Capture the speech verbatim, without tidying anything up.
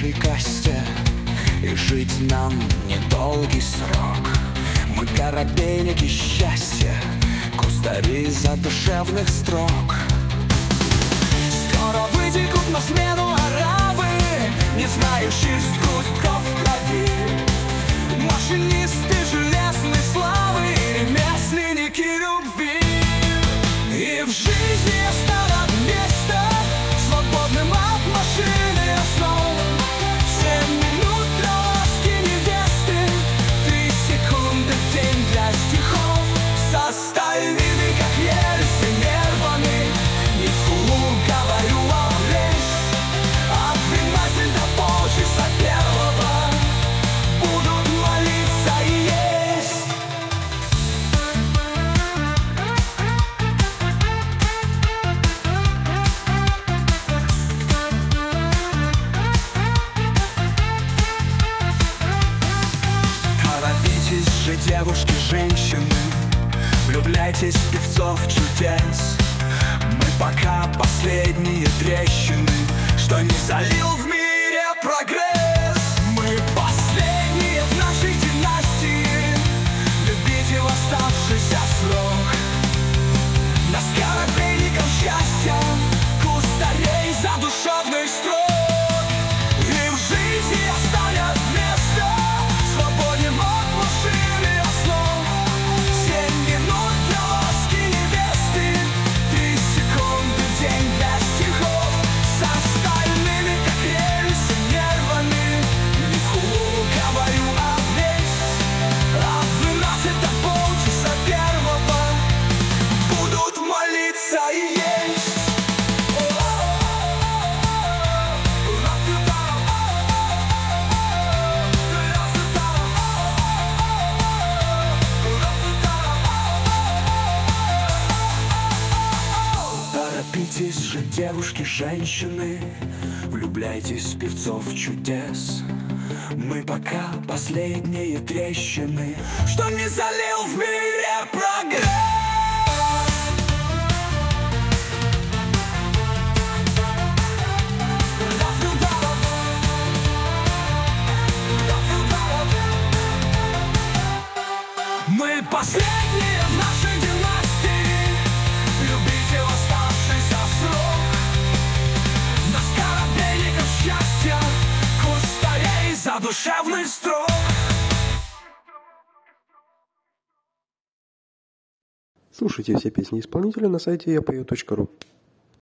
нашей касте, и жить нам недолгий срок. Мы корабейники счастья, кустари задушевных строк. Скоро вытекут на смену аравы, не знающие сгустков крови, машинисты железной славы и ремесленники любви. И в жизни оставят место свободным от машины основ. Семь минут для ласки невесты, три секунды в день для стихов. Со стальными, как рельсы, нервами, не в хулу говорю, а в рейс. От двенадцати до полчаса первого будут молиться и есть. Торопитесь же, девушки, женщины, влюбляйтесь в певцов чудес. Мы пока последние трещины, что не залил в мире прогресс. Мы последние в нашей династии, любите в оставшийся срок. Нас корабейников счастья, кустарей задушевных строк. И в жизни оставят место свободным от машины основ. Семь минут для ласки невесты, три секунды в день для стихов. Со стальными, как рельсы, нервами, не в хулу говорю, а в рейс. От двенадцати до полчаса первого будут молиться и есть. Торопитесь же, девушки, женщины, влюбляйтесь в певцов чудес. Мы пока последние трещины, что не залил в мире прогресс. Мы последние в нашей династии, любите в оставшийся срок. Нас корабейников счастья, кустарей задушевных строк. Слушайте все песни исполнителя на сайте я пою точка ру.